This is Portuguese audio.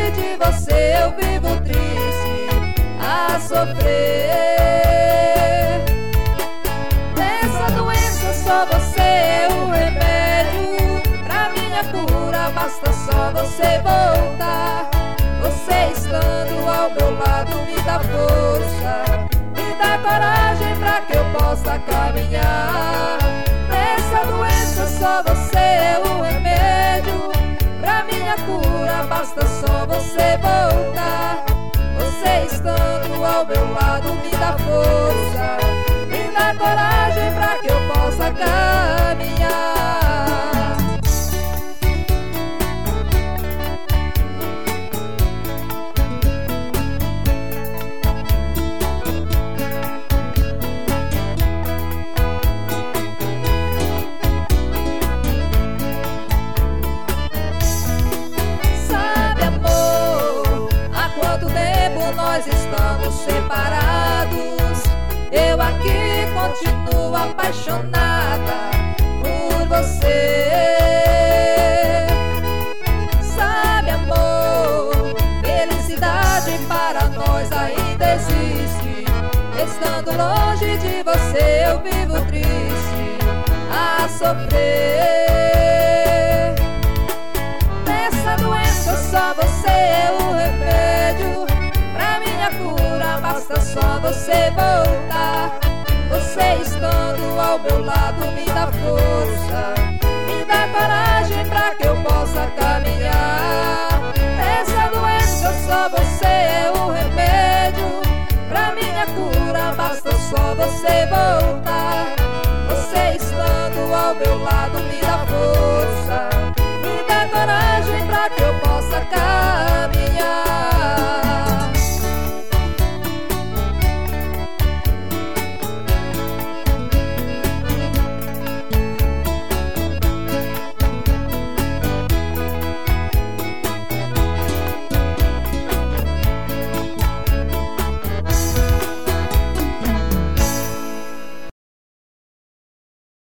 longe de você eu vivo triste a sofrer. Nessa doença só você é o remédio, pra minha cura basta só você voltar. Você estando ao meu lado me dá força, me dá coragem pra que eu possa caminhar. Nessa doença só você é o remédio, pra minha cura basta só você voltar. Você estando ao meu lado me dá força, me dá coragem pra que eu possa caminhar. Nós estamos separados, eu aqui continuo apaixonada por você. Sabe, amor, felicidade para nós ainda existe. Estando longe de você eu vivo triste a sofrer. Nessa doença só você é o remédio, pra minha cura basta só você voltar. Você estando ao meu lado me